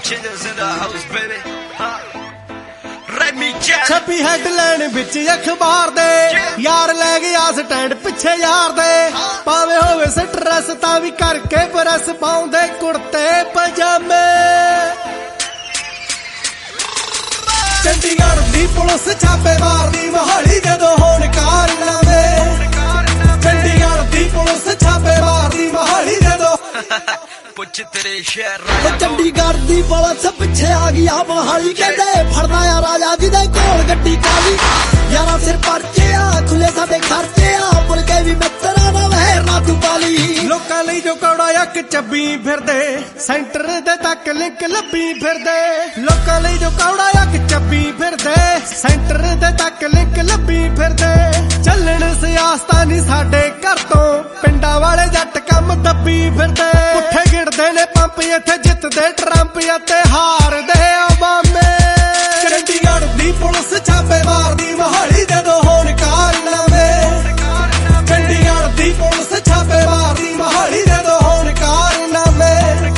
ਛੱਪੀ headline ਵਿੱਚ ਅਖਬਾਰ ਦੇ ਯਾਰ ਲੈ ਗਿਆ ਸਟੈਂਡ ਪਿੱਛੇ ਯਾਰ ਦੇ ਭਾਵੇਂ ਹੋਵੇ ਸਟ੍ਰੈਸ ਤਾਂ ਵੀ ਕਰਕੇ ਪ੍ਰੈਸ ਪਾਉਂਦੇ ਕੁੜਤੇ ਪਜਾਮੇ ਚੰਡੀਗੜ੍ਹ ਦੀ ਪੁਲਿਸ ਛਾਪੇ ਮਾਰਦੀ ਮੋਹਾਲੀ ਜਦੋਂ ਹੋਣ ਕਾਰਨਾਮੇ ਚੰਡੀਗੜ੍ਹ ਦੀ ਪੁਲਿਸ ਛਾਪੇ ਮਾਰਦੀ ਮੋਹਾਲੀ ਜਦੋਂ ਪੁੱਛ ਤੇਰੇ ਸ਼ਹਿਰ ਚੰਡੀਗੜ੍ਹ ਦੀ ਪੁਲਿਸ ਪਿੱਛੇ ਆ ਗਈ ਆ ਮੋਹਾਲੀ ਕਹਿੰਦੇ ਫੜਨਾ ਆ ਰਾਜਾ ਜੀ ਦੇ ਕੋਲ ਗੱਡੀ ਕਾਲੀ ਯਾਰਾਂ ਸਿਰ ਪਰਚੇ ਆ ਖੁੱਲੇ ਸਾਡੇ ਖਰਚੇ ਆ ਮੁੜ ਕੇ ਵੀ ਮਿੱਤਰਾਂ ਦਾ ਵਹਿਰ ਨਾ ਤੂੰ ਪਾਲੀ ਲੋਕਾਂ ਲਈ ਜੋ ਕੌੜਾ ਇੱਕ ਚੱਬੀ ਫਿਰਦੇ ਸੈਂਟਰ ਦੇ ਤੱਕ ਲਿੰਕ ਲੱਭੀ ਫਿਰਦੇ ਲੋਕਾਂ ਲਈ ਜੋ ਕੌੜਾ ਇੱਕ ਚੱਬੀ ਫਿਰਦੇ ਸੈਂਟਰ ਦੇ ਤੱਕ ਲਿੰਕ ਲੱਭੀ ਫਿਰਦੇ ਚੱਲਣ ਸਿਆਸਤਾਂ ਨਹੀਂ ਸਾਡੇ ਘਰ ਤੋਂ ਪਿੰਡਾਂ ਵਾਲੇ ਜੱਟ ਕੰਮ ਦੱਬੀ ਫਿਰਦੇ ਪੁੱਠੇ ਗਿੜਦੇ ਨੇ ਪੰਪ ਇੱਥੇ ਜਿੱਤਦੇ ਟਰੰਪ ਅਤੇ ਹਾਰਦੇ ਓਬਾਮੇ ਚੰਡੀਗੜ੍ਹ ਦੀ ਪੁਲਿਸ ਛਾਪੇ ਮਾਰਦੀ ਮੋਹਾਲੀ ਜਦੋਂ ਹੋਣ ਕਾਰਨਾਮੇ ਚੰਡੀਗੜ੍ਹ ਦੀ ਪੁਲਿਸ ਛਾਪੇ ਮਾਰਦੀ ਮੋਹਾਲੀ ਜਦੋਂ ਹੋਣ ਕਾਰਨਾਮੇ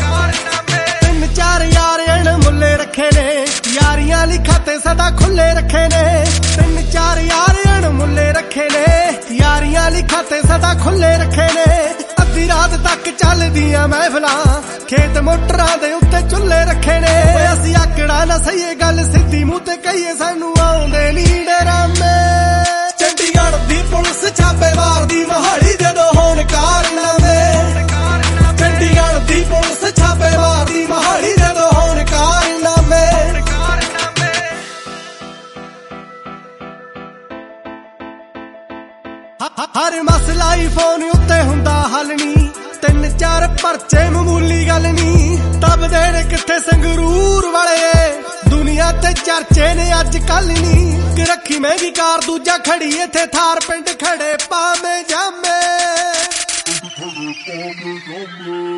3-4 ਯਾਰ ਅਣ ਮੁੱਲੇ ਰੱਖੇ ਨੇ ਯਾਰੀਆਂ ਲਈ ਖਾਤੇ ਸਦਾ ਖੁੱਲੇ ਰੱਖੇ ਨੇ 3-4 ਯਾਰ ਅਣ ਮੁੱਲੇ ਰੱਖੇ ਨੇ ਯਾਰੀਆਂ ਲਈ ਖਾਤੇ ਸਦਾ ਖੁੱਲੇ ਰੱਖੇ ਨੇ ਅੱਧੀ ਰਾਤ ਤੱਕ ਚੱਲਦੀਆਂ ਮਹਿਫਲਾਂ ਖੇਤ ਮੋਟਰਾਂ ਦੇ ਉੱਤੇ ਚੁੱਲ੍ਹੇ ਰੱਖੇ ਨੇ ਅਸੀਂ ਆਕੜਾ ਨਾ ਸਹੀਏ ਗੱਲ ਸਿੱਧੀ ਮੂੰਹ ਤੇ ਕਹੀਏ ਸਾਨੂੰ ਆਉਂਦੇ ਨੀ ਡਰਾਮੇ ਚੰਡੀਗੜ੍ਹ ਦੀ ਪੁਲਿਸ ਛਾਪੇ ਮਾਰਦੀ ਮੋਹਾਲੀ ਜਦੋਂ ਹੋਣ ਕਾਰਨਾਮੇ ਚੰਡੀਗੜ੍ਹ ਦੀ ਪੁਲਿਸ ਛਾਪੇ ਮਾਰਦੀ ਮੋਹਾਲੀ ਜਦੋਂ ਹੋਣ ਕਾਰਨਾਮੇ ਹਰ ਮਸਲਾ ਹੀ ਫੋਨ ਉੱਤੇ ਹੁੰਦਾ ਹੱਲ ਨੀ 3-4 ਪਰਚੇ ਮਾਮੂਲੀ ਗੱਲ ਨੀ ਤਬਦੇ ਨੇ ਕਿੱਥੇ ਸੰਗਰੂਰ ਵਾਲੇ ਦੁਨੀਆ ਤੇ ਚਰਚੇ ਨੇ ਅੱਜ ਕੱਲ ਨੀ ਕਿ ਰੱਖੀ ਮਹਿੰਗੀ ਕਾਰ ਦੂਜਾ ਖੜੀ ਇੱਥੇ ਥਾਰ ਪਿੰਡ ਖੜੇ ਪਾਵੇਂ ਜਾਮੇ